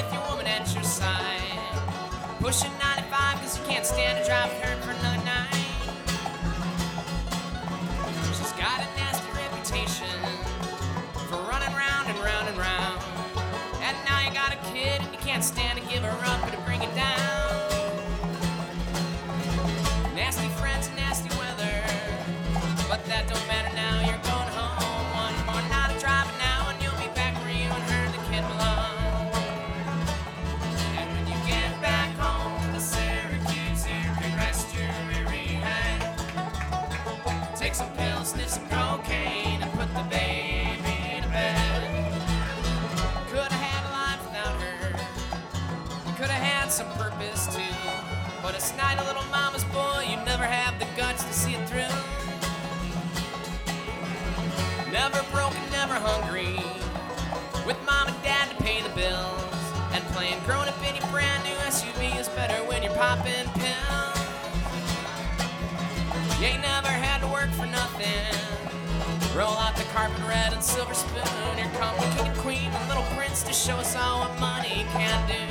with your woman at your side. Pushing 95 cause you can't stand to drive with her for another night. She's got a nasty reputation for running round and round and round. And now you got a kid and you can't stand to give her up or to bring it down. Nasty friends and nasty weather, but that don't matter now, you're going home. One more night of driving now and you'll be back where you and her and the kid belong. And when you get back home to Syracuse, you can rest your weary head. Take some pills, sniff some cocaine, and put the baby to bed. Could've had a life without her, could've had some purpose too, but it's night a little mama's boy, you never have the guts to see it through. Never broken, never hungry, with mom and dad to pay the bills, and playing grown-up in your brand new SUV is better when you're popping pills. You ain't never had to work for nothing. Roll out the carpet red and silver spoon. Here come the king and queen and little prince to show us all what money can do.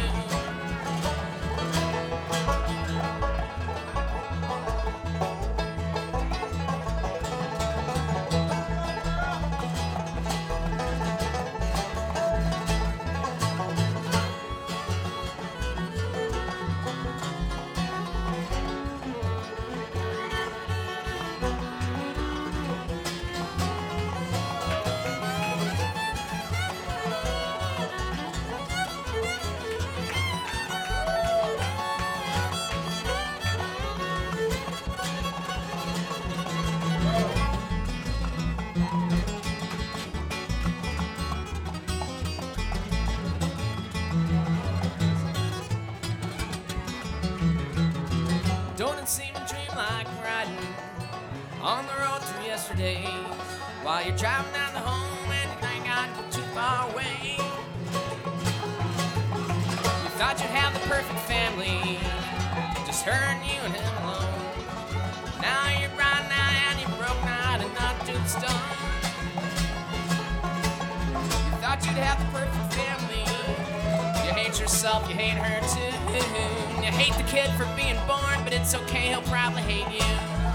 Don't it seem a dream like riding on the road through yesterday, while you're driving down the home and you ain't got to go too far away. You thought you'd have the perfect family, just her and you and him alone. Now you're riding out and you're broke out and not to the stone. You thought you'd have the perfect family. You hate yourself, you hate her too. You hate the kid for being born, but it's okay, he'll probably hate you.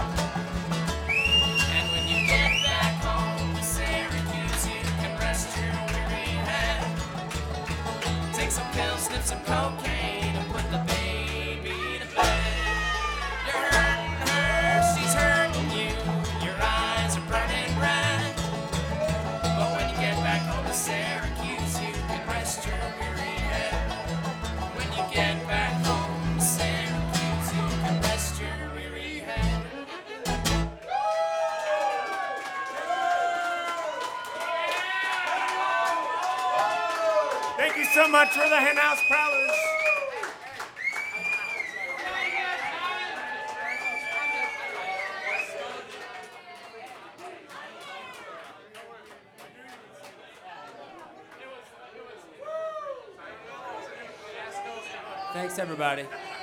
And when you get back home to Syracuse, you can rest your weary head. Take some pills, sniff some cocaine, and put the baby to bed. You're hurting her, she's hurting you. Your eyes are burning red. But when you get back home to Syracuse, you can rest your weary head. When you get back home to Syracuse, you can rest your weary head. Thank you so much for the Henhouse Prowlers. Thanks, everybody.